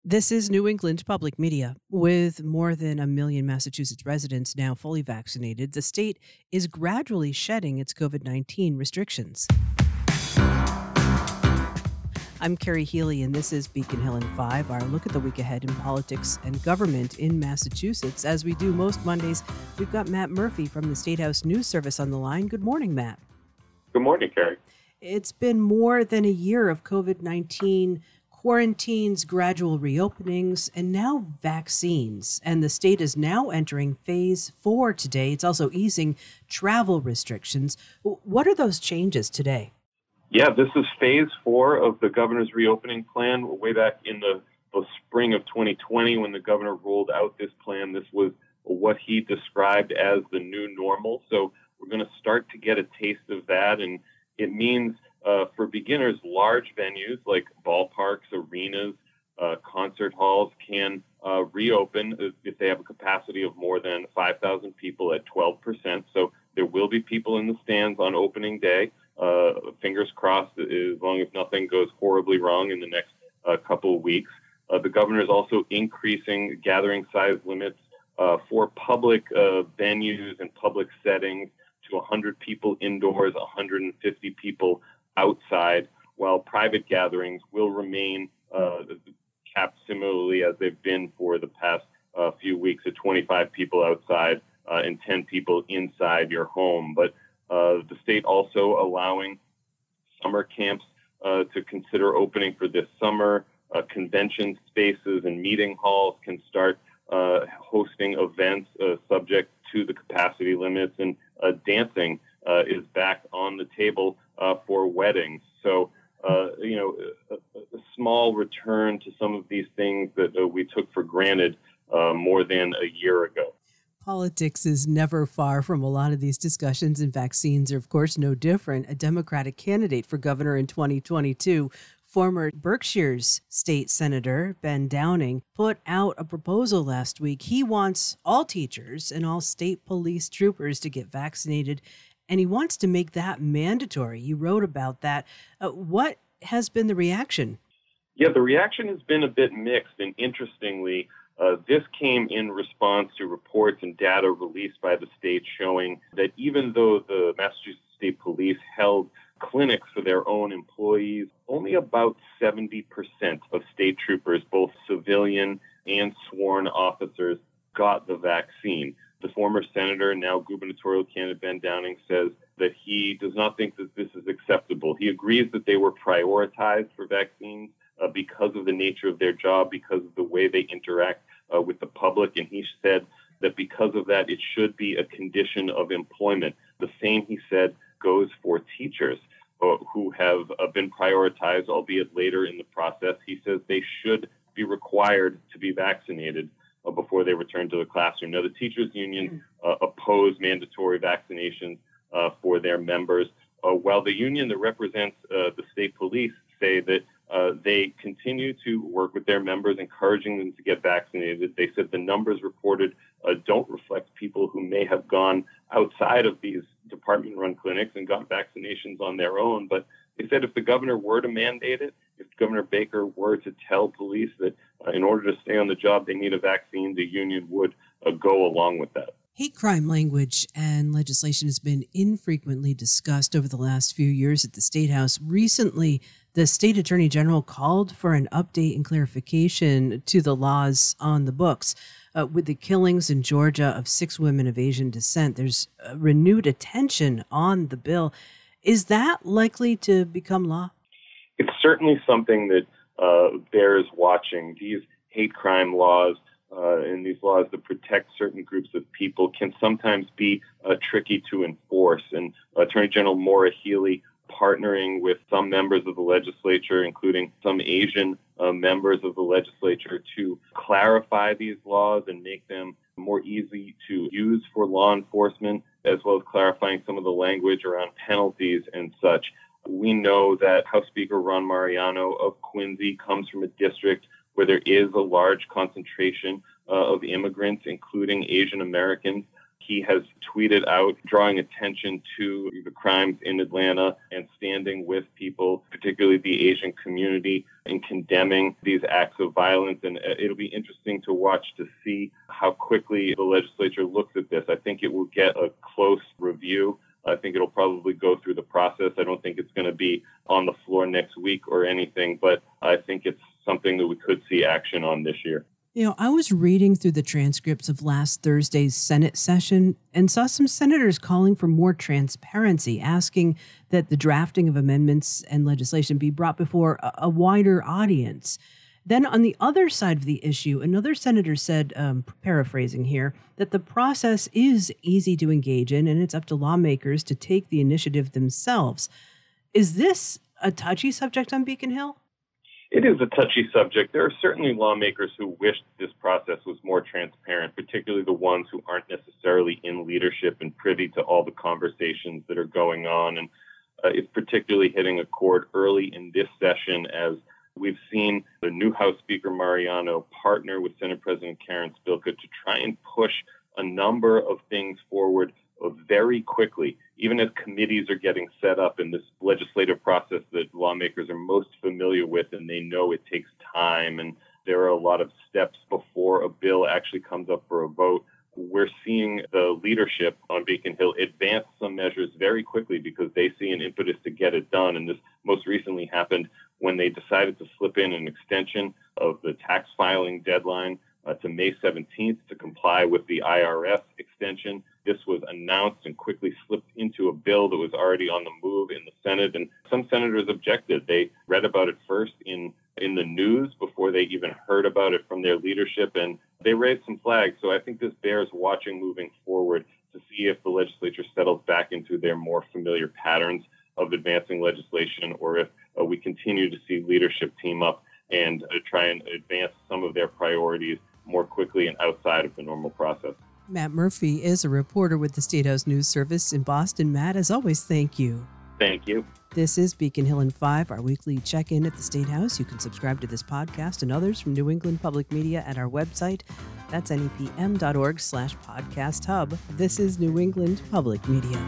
This is New England Public Media. With more than 1 million Massachusetts residents now fully vaccinated, the state is gradually shedding its COVID-19 restrictions. I'm Carrie Healy, and this is Beacon Hill in 5, our look at the week ahead in politics and government in Massachusetts. As we do most Mondays, we've got Matt Murphy from the State House News Service on the line. Good morning, Matt. Good morning, Carrie. It's been more than a year of COVID-19 quarantines, gradual reopenings, and now vaccines. And the state is now entering phase 4 today. It's also easing travel restrictions. What are those changes today? Yeah, this is phase 4 of the governor's reopening plan. Way back in the spring of 2020, when the governor rolled out this plan, this was what he described as the new normal. So we're going to start to get a taste of that. And it means for beginners, large venues like ballparks, arenas, concert halls can reopen if they have a capacity of more than 5,000 people at 12%. So there will be people in the stands on opening day. Fingers crossed, as long as nothing goes horribly wrong in the next couple of weeks. The governor is also increasing gathering size limits for public venues and public settings to 100 people indoors, 150 people outside, while private gatherings will remain capped similarly as they've been for the past few weeks at 25 people outside and 10 people inside your home. But the state also allowing summer camps to consider opening for this summer. Convention spaces and meeting halls can start hosting events subject to the capacity limits, and dancing is back on the table for weddings. So, a small return to some of these things that we took for granted more than a year ago. Politics is never far from a lot of these discussions, and vaccines are, of course, no different. A Democratic candidate for governor in 2022, former Berkshire's state senator, Ben Downing, put out a proposal last week. He wants all teachers and all state police troopers to get vaccinated, and he wants to make that mandatory. You wrote about that. What has been the reaction? Yeah, the reaction has been a bit mixed, and interestingly, this came in response to reports and data released by the state showing that even though the Massachusetts State Police held clinics for their own employees, only about 70% of state troopers, both civilian and sworn officers, got the vaccine. The former senator, now gubernatorial candidate Ben Downing, says that he does not think that this is acceptable. He agrees that they were prioritized for vaccines because of the nature of their job, because of the way they interact with the public. And he said that because of that, it should be a condition of employment. The same, he said, goes for teachers who have been prioritized, albeit later in the process. He says they should be required to be vaccinated before they return to the classroom. Now, the teachers union oppose mandatory vaccinations for their members, while the union that represents the state police say that they continue to work with their members, encouraging them to get vaccinated. They said the numbers reported don't reflect people who may have gone outside of these department-run clinics and got vaccinations on their own. But they said if the governor were to mandate it, if Governor Baker were to tell police that in order to stay on the job they need a vaccine, the union would go along with that. Hate crime language and legislation has been infrequently discussed over the last few years at the State House. Recently, the State Attorney General called for an update and clarification to the laws on the books. With the killings in Georgia of 6 women of Asian descent, there's renewed attention on the bill. Is that likely to become law? It's certainly something that bears watching. These hate crime laws and these laws that protect certain groups of people can sometimes be tricky to enforce. And Attorney General Maura Healey, partnering with some members of the legislature, including some Asian members of the legislature, to clarify these laws and make them more easy to use for law enforcement, as well as clarifying some of the language around penalties and such. We know that House Speaker Ron Mariano of Quincy comes from a district where there is a large concentration of immigrants, including Asian Americans. He has tweeted out drawing attention to the crimes in Atlanta and standing with people, particularly the Asian community, in condemning these acts of violence. And it'll be interesting to watch to see how quickly the legislature looks at this. I think it will get a close review. I think it'll probably go through the process. I don't think it's going to be on the floor next week or anything, but I think it's something that we could see action on this year. I was reading through the transcripts of last Thursday's Senate session and saw some senators calling for more transparency, asking that the drafting of amendments and legislation be brought before a wider audience. Then on the other side of the issue, another senator said, paraphrasing here, that the process is easy to engage in and it's up to lawmakers to take the initiative themselves. Is this a touchy subject on Beacon Hill? It is a touchy subject. There are certainly lawmakers who wish this process was more transparent, particularly the ones who aren't necessarily in leadership and privy to all the conversations that are going on. And it's particularly hitting a chord early in this session as we've seen the new House Speaker Mariano partner with Senate President Karen Spilka to try and push a number of things forward very quickly, even as committees are getting set up in this legislative process that lawmakers are most familiar with, and they know it takes time and there are a lot of steps before a bill actually comes up for a vote. We're seeing the leadership on Beacon Hill advance some measures very quickly because they see an impetus to get it done. And this most recently happened when they decided to slip in an extension of the tax filing deadline to May 17th to comply with the IRS extension. This was announced and quickly slipped into a bill that was already on the move in the Senate. And some senators objected. They read about it first in the news before they even heard about it from their leadership. And they raised some flags. So I think this bears watching moving forward to see if the legislature settles back into their more familiar patterns of advancing legislation, or if we continue to see leadership team up and try and advance some of their priorities more quickly and outside of the normal process. Matt Murphy is a reporter with the State House News Service in Boston. Matt, as always, thank you. Thank you. This is Beacon Hill in 5, our weekly check-in at the State House. You can subscribe to this podcast and others from New England Public Media at our website. That's nepm.org/podcast hub. This is New England Public Media.